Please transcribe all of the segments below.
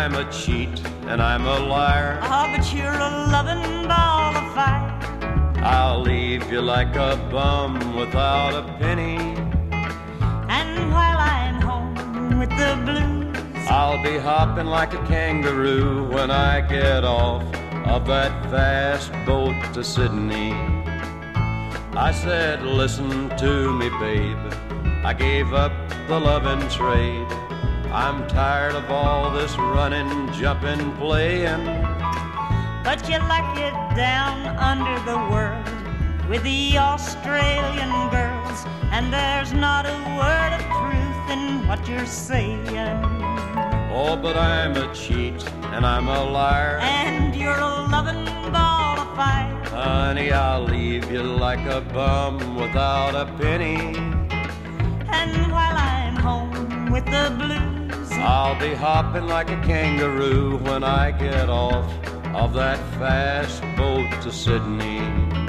I'm a cheat and I'm a liar. Oh, but you're a loving ball of fire. I'll leave you like a bum without a penny. And while I'm home with the blues, I'll be hopping like a kangaroo when I get off of that fast boat to Sydney. I said, listen to me, babe, I gave up the loving trade. I'm tired of all this running, jumping, playing. but you like it down under the world with the Australian girls, and there's not a word of truth in what you're saying. Oh, but I'm a cheat and I'm a liar. And you're a loving ball of fire. Honey, I'll leave you like a bum without a penny. And while I'm home with the blues, I'll be hopping like a kangaroo when I get off of that fast boat to Sydney.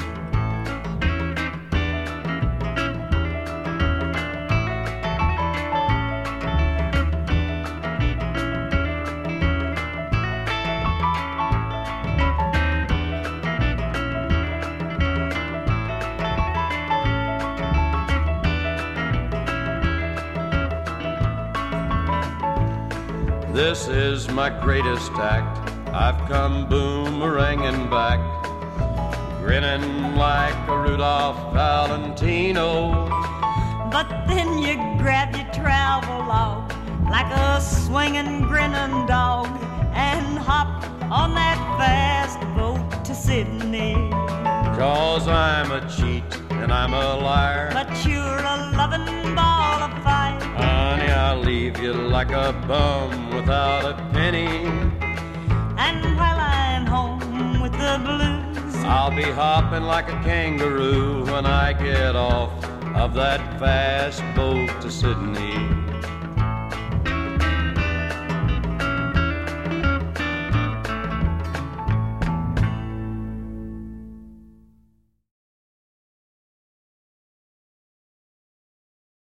This is my greatest act. I've come boomeranging back, grinning like a Rudolph Valentino. but then you grab your travel log like a swinging, grinning dog and hop on that fast boat to Sydney. 'Cause I'm a cheat and I'm a liar. But you're a loving ball of fire. Honey, I'll leave you like a bum without a penny. And while I'm home with the blues, I'll be hopping like a kangaroo when I get off of that fast boat to Sydney.